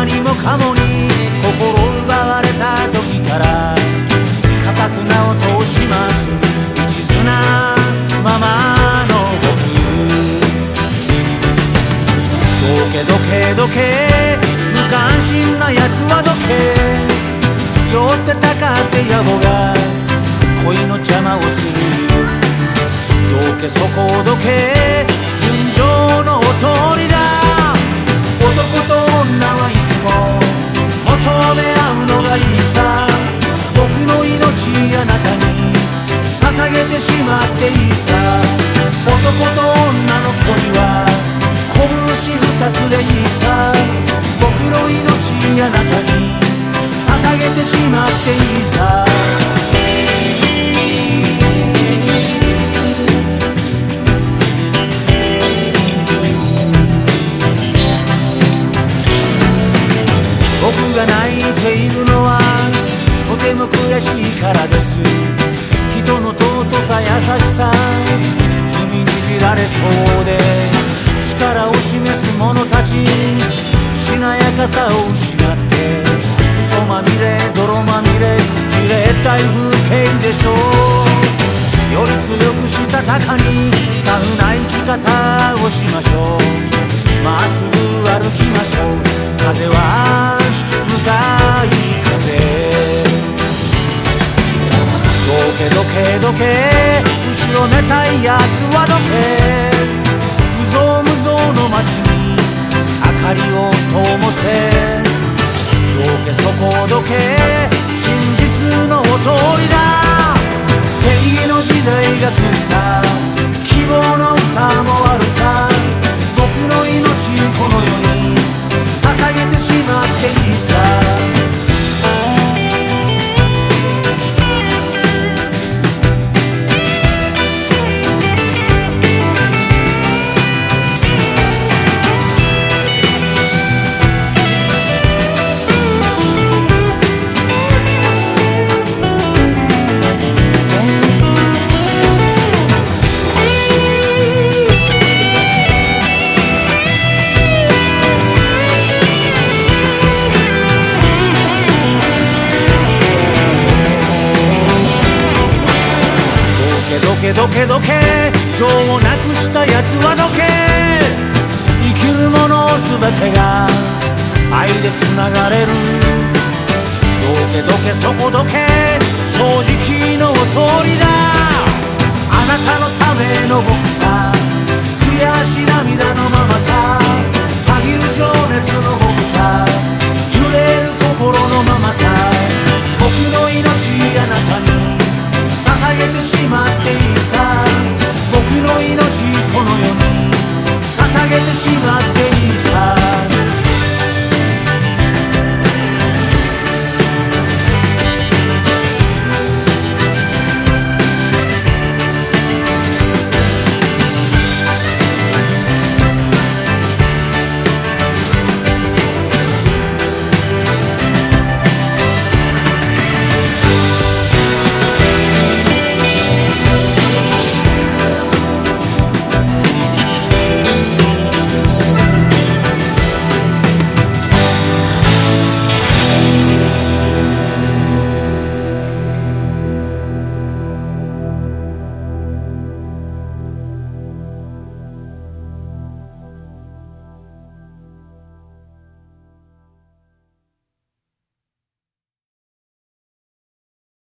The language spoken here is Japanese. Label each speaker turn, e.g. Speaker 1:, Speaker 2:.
Speaker 1: 何もかもに心奪われた時から固く名を通します一途なままの僕。どけどけどけ無関心なやつはどけ、酔ってたかって野暮が恋の邪魔をする。どけそこどけ純情のおとりだ。男と女はいつも求め合うのがいいさ。僕の命あなたに捧げてしまっていいさ。男と女の距離は拳二つでいいさ。僕の命あなたに捧げてしまっていいさ。僕が泣いているのはとても悔しいからです。人の尊さ優しさ踏みにじられそうで、力を示す者たちしなやかさを失って嘘まみれ泥まみれじれったい風景でしょう。より強くしたたかにタフな生き方をしましょう。まっすぐ歩きましょう。風は向かい風。どけどけどけ後ろめたいやつはどけ。無造無造の街に明かりを灯せ。どけそこどけ真実のお通りだ。正義の時代が来るさ。希望の歌もあるさ。僕の命この世に捧げてしまっていいさ。どけどけ情をなくしたやつはどけ。生きるものすべてが愛でつながれる。どけどけそこどけ正直のお通りだ。あなたのための僕さ。